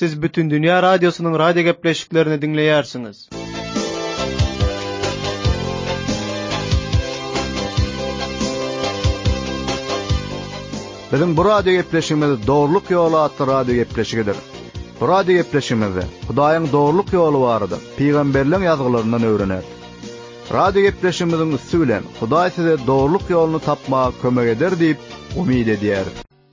Siz bütün dünya radyosunun radyo gepleşiklerini dinleyersiniz. Bizim bu radyo gepleşigimiz Doğruluk Yolu adlı radyo gepleşigidir. Bu radyo gepleşigimizde Hudaýyň doğruluk ýoly barada peýgamberliň ýazgylaryndan öwrenýär. Radyo gepleşigimizin üstü bilen Hudaý size doğruluk ýolunu tapmaga kömek eder diýip umyt edýär.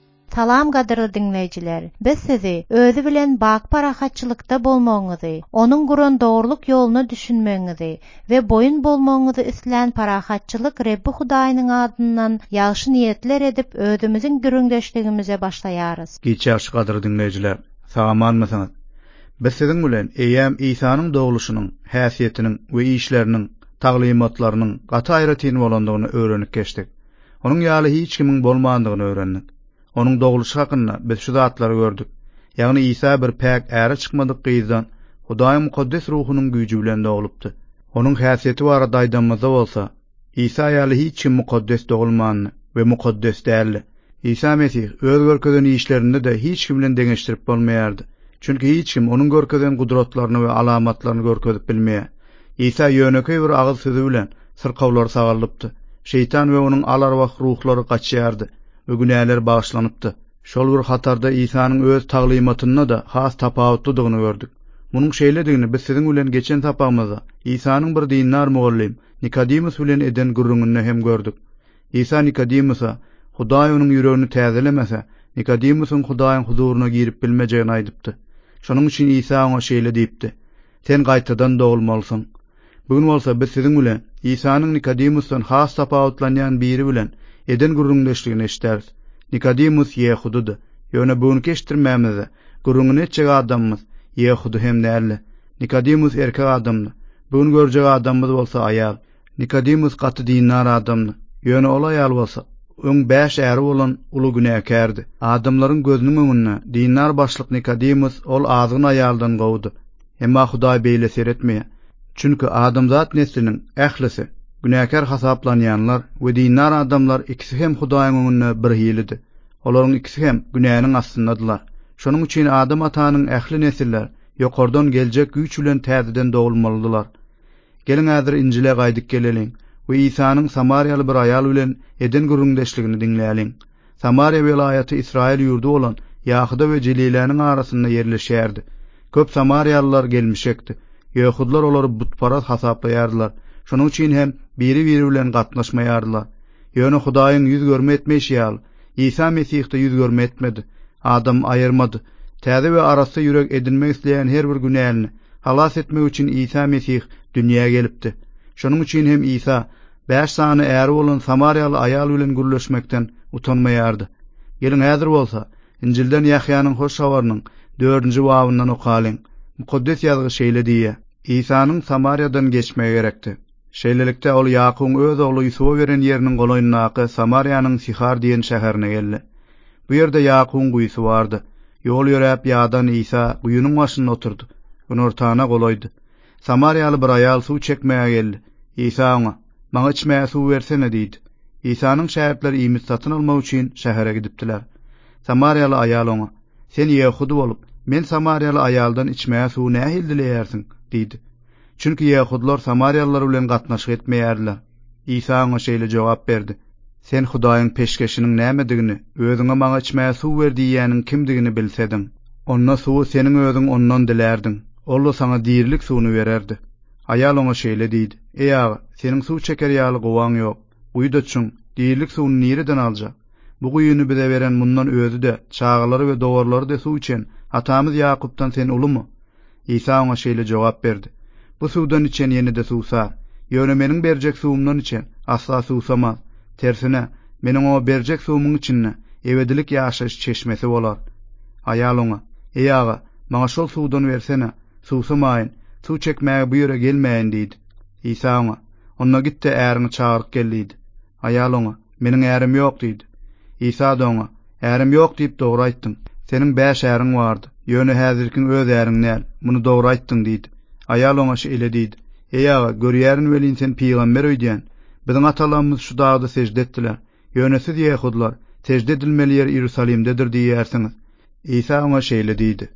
Salam gadyrly dinleýijiler. Biz sizi özü bilen bak parahatçylykda bolmagyňyzy, onuň guran doğruluk ýolunu düşünmegiňizi we boyun bolmagyňyzy isleýän parahatçylyk Rebbi Hudaýynyň adyndan ýagşy niýetler edip özümiziň gürüňdeşligimize başlaýarys. Geçýär gadyrly dinleýijiler. Salamatmysyňyz? Biz siziň bilen eýäm Isanyň doguluşynyň, häsiýetiniň we işleriniň, taglimatlarynyň gaty aýratyn bolandygyny öwrenip geçdik. Onuň ýaly hiç kimiň bolmandygyny öwrendik. Onuň doguluşy hakynda biz şu zatlary gördük. Ýagny Isa bir päk äre çykmadyk gyzdan Hudaýyň mukaddes ruhunyň güýji bilen dogulupdy. Onuň häsiýeti barada aýdanmazda bolsa, Isa ýaly hiç kim mukaddes dogulmandy we mukaddes däl. İsa Mesih öz görkezden işlerinde de hiç kim bilen deňeşdirip bolmaýardy. Çünki hiç kim onuň görkezden gudratlaryny we alamatlaryny görkezip bilmeýär. İsa ýöneki bir agyz sözi bilen sırkawlar sagalypdy. Şeytan we onuň alarwak ruhlary gaçýardy. Ögünäler bağışlanypdy. Şol bir hatarda İsa'nın öz taglimatyna da has tapawutlydygyny gördük. Munyň şeýledigini biz siziň bilen geçen tapamyzda İsa'nın bir dinnar mugallim Nikodemus bilen eden gurrungyny hem gördük. İsa Nikodemusa Hudaý onuň ýüregini täzelemese, Nikodemusyň Hudaýyň huzuryna girip bilmejegini aýdypdy. Şonuň üçin İsa oňa şeýle diýipdi: "Sen gaýtadan dogulmalysyň." Bugün bolsa biz siziň bilen İsa'nın Nikodemusdan has tapawutlanýan biri bilen eden gurrundeşligini eşdäris. Nikodemus Ýehudydy. Ýöne bugün keşdirmämizde gurrungyny etjek adamymyz Ýehudy hem näle. Nikodemus erkek adamdy. Bugün görjek adamymyz bolsa aýal. Nikodemus gaty dinnar adamdy. Ýöne ol aýal bolsa öň 5 äri bolan uly günäkärdi. Adamlaryň gözüniň öňünde dinnar başlyk Nikodemus ol azyny aýaldan gowdy. Emma Hudaý beýle seretmeýär. Çünki adamzat nesliniň ählisi günäkär hasaplanýanlar we dinnar adamlar ikisi hem Hudaýyň öňünde bir hilidir. Olaryň ikisi hem günäniň astyndadylar. Şonuň üçin adam atanyň ähli nesiller ýokardan geljek güýç bilen täzeden dogulmalydylar. Gelin häzir Injile gaýdyp geleliň we Isanyň Samariýaly bir aýal bilen eden gurrundeşligini dinläýäliň. Samariýa welaýaty Israil ýurdu bolan Ýahuda we Jeliläniň arasynda ýerleşýärdi. Köp Samariýalylar gelmişekdi. Ýehudlar olary butparast hasaplaýardylar. Şonuň üçin hem biri bilen gatnaşmaýardylar. Ýöne Hudaýyň ýüz görme etmeýi ýaly Isa Mesihde ýüz görme etmedi. Adam aýyrmady. Täze we arasy ýürek edinmek isleýän her bir günäni halas etmek üçin Isa Mesih dünýäge gelipdi. Şonuň üçin hem Isa 5 sany äri bolan Samariýaly aýal bilen gürleşmekden utanmaýardy. Gelin häzir bolsa Injilden Ýahýanyň hoş habarynyň 4-nji babyndan okalyň. Mukaddes ýazgy şeýle diýär: İsa'nın Samariýadan geçmegi gerekdi. Şeýlelikde ol Ýakubyň öz ogly Ýusufa beren ýeriniň golaýyndaky Samariýanyň Sihar diýen şäherine geldi. Bu ýerde Ýakubyň guýsy bardy. Ýol ýörep ýadan Isa guýunyň başynda oturdy. Ony ortana golaýdy. Samariýaly bir aýal suw çekmäge geldi. Isa oňa: "Maňa içmäge suw bersene" diýdi. İsa'nın şäherleri iýmis satyn almak üçin şähere gidipdiler. Samariýaly aýal oňa: "Sen Ýehudy bolup, men Samariýaly aýaldan içmäge suw nähil dileýärsiň?" diýdi. Çünki Ýehudlar Samariýalylar bilen gatnaşyk etmeýärdiler. İsa oňa şeýle jogap berdi: "Sen Hudaýyň peşkeşiniň nämedigini, özüňe maňa içmäge suw ber diýýäniň kimdigini bilsediň, onda suwy seniň özüň ondan dilärdiň. Ol da saňa diýirlik suwuny bererdi." Aýal oňa şeýle diýdi: "Ey ağa, seniň suw çeker ýaly gowaň ýok. Guýdaçyň, diýirlik suwuny nireden aljak? Bu guýuny bize beren mundan özü de, çağalary we dowarlary da suw içen atamyz Ýakupdan sen ulumy?" İsa oňa şeýle jogap berdi: "Bu suwdan içen ýene-de suwsar. Ýöne meniň berjek suwumdan içen asla suwsamaz. Tersine, meniň o berjek suwumyň içinde ebedilik ýaşaş çeşmesi bolar." Aýal oňa: "Ey ağa, maňa şol suwdan bersene. Suwsamaýyn, suw çekmäge bu ýere gelmäýin" diýdi. İsa oňa: "Onda gitde ärini çağıryp gel" diýdi. Aýal oňa: "Meniň ärim ýok" diýdi. İsa da oňa: "Ärim ýok diýip dogry aýtdyň. Seniň 5 äriň bardy. Ýöne häzirkiň öz äriň näl? Muny dogry aýtdyň" diýdi. Aýal oňa şeýle diýdi: "Ey ağa, görýärin welin sen peýgamber öýdýän. Biziň atalarymyz şu dagda secde etdiler. Ýöne siz Ýehudlar secde edilmeli ýer Ýerusalimdedir diýýärsiňiz." İsa oňa şeýle diýdi: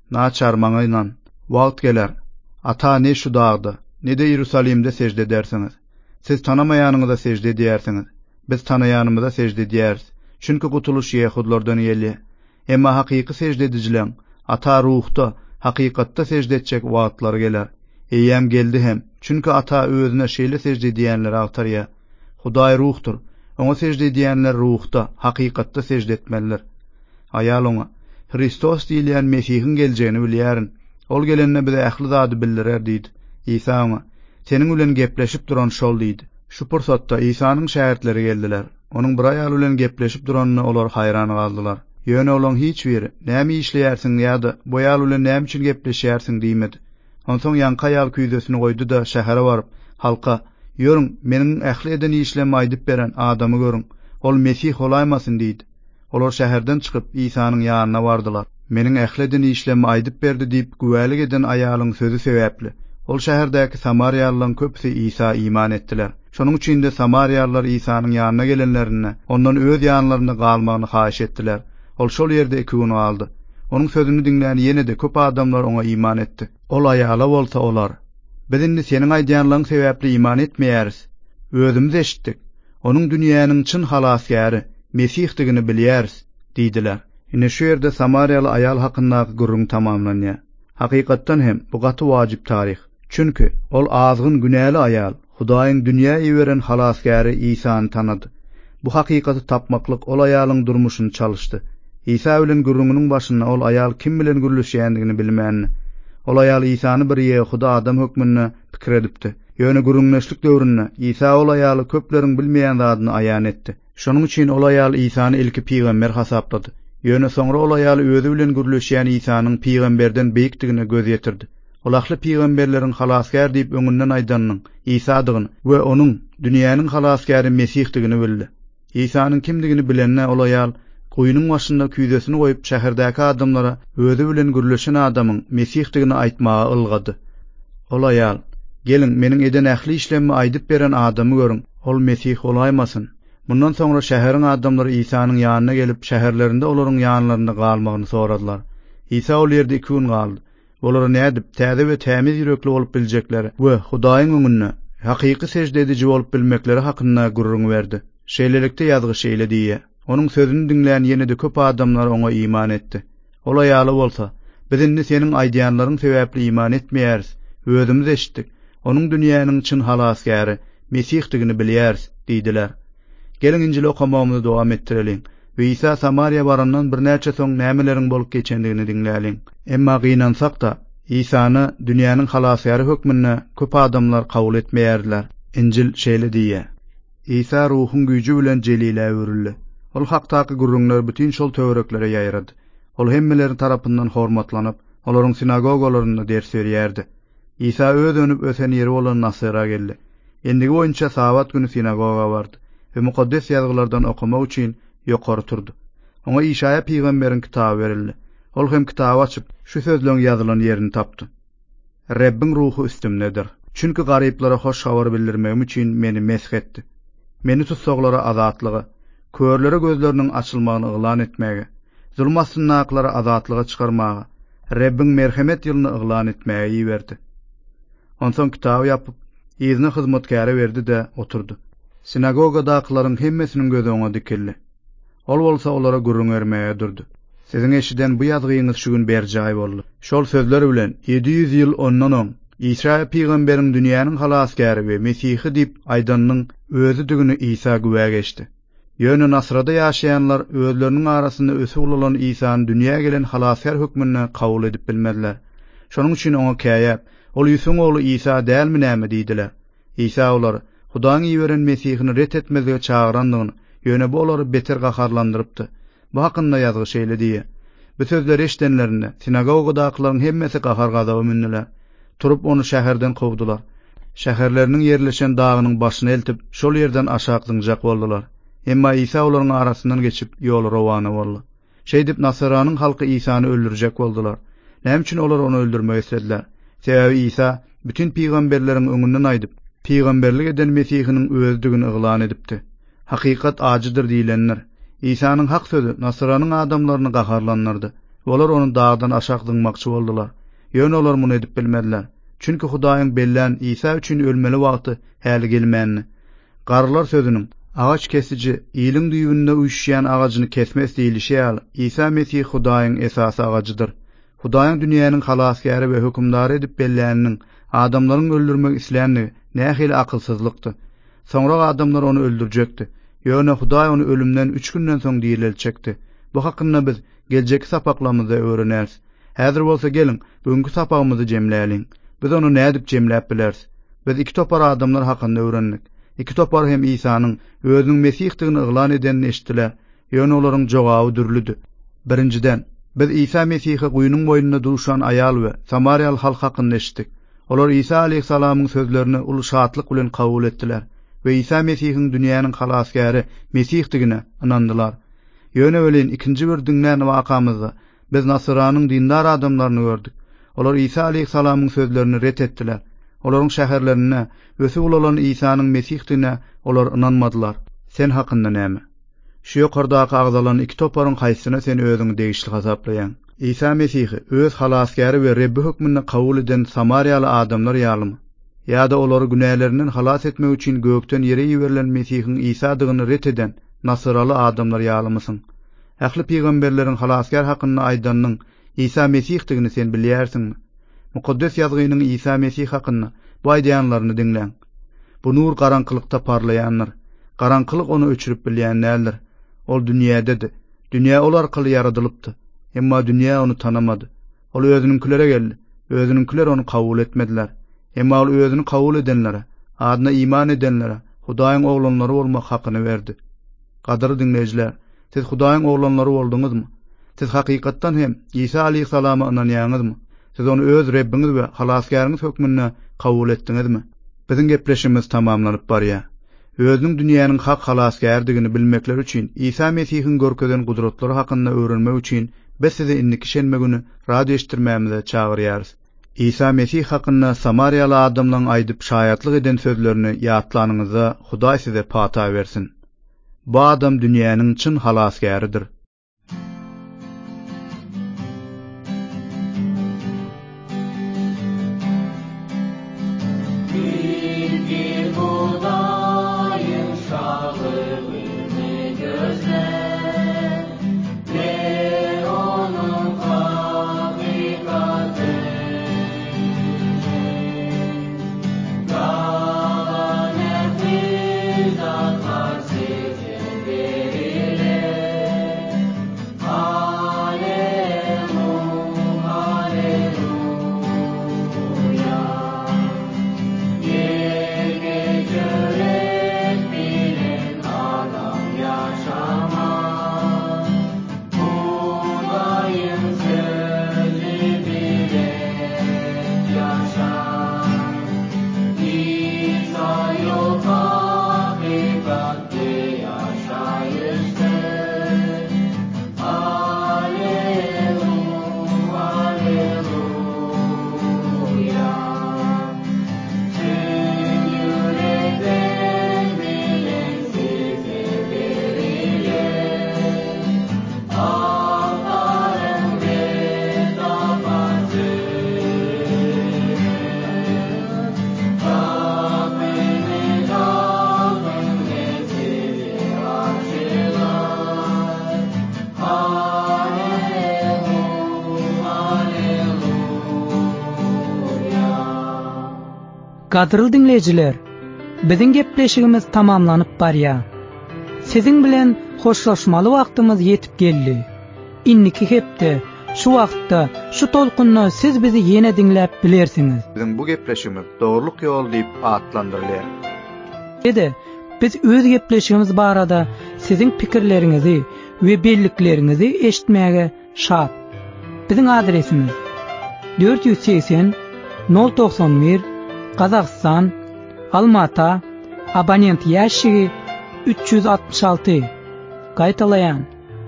naçarmaňyla wagt geler. Ata ne şu dağda, ne de Ýerusalimde secde edersiniz. Siz tanamaýanyňyza secde edýärsiňiz. Biz tanaýanymyza secde edýäris. Çünki gutuluş Ýehudlardan gelýär. Emma hakyky secde edijiler ata ruhda, hakykatda secde etjek wagtlar geler. Eýem geldi hem. Çünki ata özüne şeýle secde edýänleri agtarýar. Hudaý ruhdur. Oňa secde edýänler ruhda, hakykatda secde etmeliler. Aýal oňa Hristos diýilen Mesihiň geljegini bilýärin. Ol gelenne bize ähli zady bildirer diýdi. İsa oňa seniň bilen gepleşip duran şol diýdi. Şu pursatda İsa'nyň şähertleri geldiler. Onuň bir aýal bilen gepleşip duranyna olar haýran galdylar. Ýöne olan hiç biri näme işleýärsiň ýa-da bu aýal bilen näme üçin gepleşýärsiň diýmedi. Onsoň ýanky aýal küýdesini goýdy da şähere baryp halka "Ýörüň, meniň ähli eden işlemi aýdyp beren adamy görüň. Ol Mesih olaýmasyn" diýdi. Olar şäherden çykyp İsa'nyň ýanyna bardylar. "Meniň ähli eden işlemi aýdyp berdi" diýip güwälik eden aýalyň sözü sebäpli ol şäherdäki Samariýalylaryň köpüsi İsa iman etdiler. Şonuň üçin de Samariýalylar İsa'nyň ýanyna gelenlerine ondan öz ýanlaryna galmagyny haýyş etdiler. Ol şol ýerde 2 gün aldy. Onuň sözüni dinlän ýene de köp adamlar oňa iman etdi. Ol aýala bolsa olar: "Biz indi seniň aýdýanlaryň sebäpli iman etmeýäris. Özümiz eşitdik. Onuň dünýäniň çyn halasgäri, Mesihdigini bilýäris" diýdiler. Ine şu ýerde Samariýaly aýal hakyndaky gurrun tamamlanýar. Hakykatdan hem bu gaty wajyp tarih. Çünki ol azgyn günäli aýal Hudaýyň dünýäye beren halasgäri İsa'ny tanıdy. Bu hakykaty tapmaklyk ol aýalyň durmuşyny çalyşdy. İsa bilen gurrungyň başyna ol aýal kim bilen gürleşýändigini bilmänni. Ol aýal İsa'ny bir Ýehuda adam hökmüne pikir edipdi. Ýöne gurrunleşlik döwründe İsa ol aýaly köpleriň bilmeýän zadyny aýan etdi. Şonuň üçin ol aýal İsa'ny ilki peýgamber hasaplady. Ýöne soňra ol aýal özü bilen gürleşýän İsa'nyň peýgamberden beýikdigine göz ýetirdi. Ol ahly peýgamberleriň halasgär diýip öňünden aýdanyň İsa'dygyny we onuň dünýäniň halasgäri Mesihdigini bildi. İsa'nyň kimdigini bilenne ol aýal goýunyň başynda küýdesini goýup şäherdäki adamlara özü bilen gürleşen adamyň Mesihdigini aýtmagy ylgady. Ol aýal: "Gelin, meniň eden ähli işlemi aýdyp beren adamy görüň. Ol Mesih olaýmasyn." Bundan soňra şäheriň adamlary İsa'nyň ýanyna gelip şäherlerinde olaryň ýanlarynda galmagyny soradylar. İsa ol ýerde 2 gün galdy. Olara nädip täze we tämiz ýürekli bolup biljekleri we Hudaýyň öňünde hakyky secde edici bolup bilmekleri hakynda gurrun berdi. Şeýlelikde ýazgy şeýle diýe. Onuň sözüni dinlän ýene de köp adamlar oňa iman etdi. Ol aýaly bolsa: "Biz indi seniň aýdýanlaryň sebäpli iman etmeýäris. Özümiz eşitdik. Onuň dünýäniň çyn halasgäri, Mesihdigini bilýäris" diýdiler. Gelin Injil okamamyzy dowam etdireliň. We İsa Samariýa barandan bir näçe soň nämeleriň bolup geçendigini dinläliň. Emma gynansak da İsa'ny dünýäniň halasgäri hökmüne köp adamlar kabul etmeýärdiler. Injil şeýle diýär: İsa ruhun güýji bilen jelile öwrüldi. Ol haktaky gurrunlar bütün şol töwereklere ýaýrady. Ol hemmeleri tarapyndan hormatlanyp, olaryň sinagogalaryna ders berýärdi. İsa öz dönüp ösen ýeri bolan Nasara geldi. Endigi boýunça sabat güni sinagoga bardy we mukaddes ýazgylardan okumak üçin ýokary turdy. Oňa Işaya peýgamberiň kitaby berildi. Ol hem kitaby açyp şu sözleň ýazylan ýerini tapdy: "Rabbiň ruhu üstümdedir. Çünki garyplara hoş habar bildirmegim üçin meni mesk etdi. Meni tutsaklara azatlygy, körlere gözleriniň açylmagyny yglan etmege, zulmatsynaklara azatlyga çykarmagy, Rabbiň merhemet ýylyny yglan etmege ýiberdi." Onsoň kitaby ýapyp ýyzyny hyzmatkara berdi de oturdy. Sinagogadakylaryň hemmesiniň gözi oňa dikildi. Ol bolsa olara gurrun bermege durdy. "Siziň eşiden bu ýazgyňyz şu gün berjaý boldy." Şol sözler bilen 700 ýyl ondan oň İsa peýgamberiň dünýäniň halasgäri we Mesihi diýip aýdanynyň özüdigini İsa güwä geçdi. Ýöne Nasrada ýaşaýanlar özleriniň arasynda ösüp bolan İsa'nyň dünýäge gelen halasgär hökmüne kabul edip bilmediler. Şonuň üçin oňa käýäp, "Ol Ýüsüň ogly İsa dälmi näme?" diýdiler. İsa olary Hudaýyň ýiberen Mesihini ret etmezlige çağırandygyny, ýöne bu olary beter gaharlandyrypdy. Bu hakynda ýazgy şeýle diýär: "Bu sözleri eşdenlerinde sinagogadakylaryň hemmesi gahar gazaby mindiler. Turup onu şäherden kowdular. Şäherleriniň ýerleşen dagynyň başyna eltip, şol ýerden aşağı dynjak boldular. Emma İsa olaryň arasyndan geçip ýol rowana boldy. Şeý diýip Nasaranyň halky İsa'ny öldürjek boldular. Näme üçin olar onu öldürmek istediler? Sebäbi İsa bütün peýgamberleriň öňünden aýdyp, peýgamberlik eden Mesihiniň özdigini yglan edipdi. Hakykat ajydyr diýilenler. İsa'nyň hak sözü Nasaranyň adamlaryny gaharlandyrdy. Olar onu dağdan aşağı dynmakçy boldular. Ýöne olar muny edip bilmediler. Çünki Hudaýyň bellen İsa üçin ölmeli wagty häli gelmänini. Garlar sözünün ağaç kesici ýylyň düýbünde uýuşýan ağaçyny kesmez diýilişi ýaly İsa Mesih Hudaýyň esasy ağaçydyr. Hudaýyň dünýäniň halasgary we hökümdary edip belläniniň adamlaryň öldürmek isleýänligi nähili akylsyzlykdy. Soňra adamlar onu öldürjekdi. Ýöne Hudaý onu ölümden 3 günden soň diriltjekdi. Bu hakynda biz geljeki sapaklamyzda öwrenäris. Häzir bolsa gelin, bugünkü sapagymyzy jemläliň. Biz onu nädip jemläp bileris? Biz iki topar adamlar hakynda öwrendik. İki topar hem İsa'nın özünün Mesihdigini ıglan edenini eşitdiler. Ýöne olaryň jogaby dürlüdi. Birinciden, biz İsa Mesih'i guýunyň boýunda duruşan ayal we Samariýaly halk hakynda eşitdik. Olar İsa aleyhissalamyň sözlerini uly şatlyk bilen kabul etdiler we İsa Mesih'iň dünýäniň halasgary Mesihdigine inandylar. Ýöne welin ikinji bir diňlän wakamyzda biz Nasranyň dindar adamlaryny gördük. Olar İsa aleyhissalamyň sözlerini ret etdiler. Olaryň şäherlerine ösü bolan İsa'nyň Mesihdigine olar inanmadylar. Sen hakynda näme? Şu ýokardaky agzalan iki toparyň haýsyna sen özüňi degişli hasaplaýan? İsa Mesih'i öz halasgary we Rebbi hökmüni kabul eden Samariýaly adamlar ýalymy? Ýa-da olary günählerinden halas etmek üçin gökden ýere ýiberilen Mesih'iň İsa'dygyny ret eden Nasraly adamlar ýalymysyň? Ähli peýgamberleriň halasgar hakynda aýdanyň İsa Mesihdigini sen bilýärsiňmi? Mukaddes ýazgynyň İsa Mesih hakynda bu aýdýanlaryny diňläň. Bu nur garaňkylykda parlaýanlar. Garaňkylyk onu öçürüp bilýän näler? Ol dünýädedir. Dünýä ol arkaly yaradylypdy. Emma dünýä onu tanamady. Ol özüninkilere geldi. Özüninkiler onu kabul etmediler. Emma ol özüni kabul edenlere, adyna iman edenlere Hudaýyň oglanlary bolmak hakyny berdi. Gadyry dinleýijiler, siz Hudaýyň oglanlary bolduňyzmy? Siz hakykatdan hem İsa aleyhissalama inanýaňyzmy? Siz onu öz Rebbiniz we halasgaryňyz hökmüne kabul etdiňizmi? Biziň gepleşigimiz tamamlanyp barýar. Özüniň dünýäniň hak halasgardygyny bilmekler üçin İsa Mesih'iň görkeden gudratlary hakynda öwrenmek üçin biz sizi indiki şenme güni radio eşitdirmämize çagyrýarys. İsa Mesih hakynda Samariýaly adamlaryň aýdyp şaýatlyk eden sözlerini ýatlanyňyza Hudaý size pata bersin. Bu adam dünýäniň çyn halasgarydyr. Gadyrly dinleyijiler, biziň gepleşigimiz tamamlanyp barýar. Siziň bilen hoşlaşmaly wagtymyz ýetip geldi. Inniki hepde, şu wagtda, şu tolkunna siz bizi ýene dinläp bilersiňiz. Biziň bu gepleşigimiz dogrulyk ýol diýip atlandyrylýar. Ede, biz öz gepleşigimiz barada siziň pikirleriňizi we belliklerinizi eşitmäge şat. Biziň adresimiz 480 091 Kazakistan, Almata, abonent ýaşygy 366. Gaýtalaýan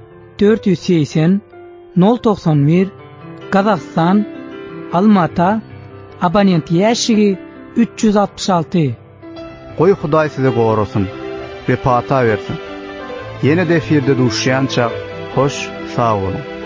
480 091 Kazakistan, Almata, abonent ýaşygy 366. Goý Hudaý size gorasun we pata bersin. Ýene de efirde duşýança hoş, sag bolun.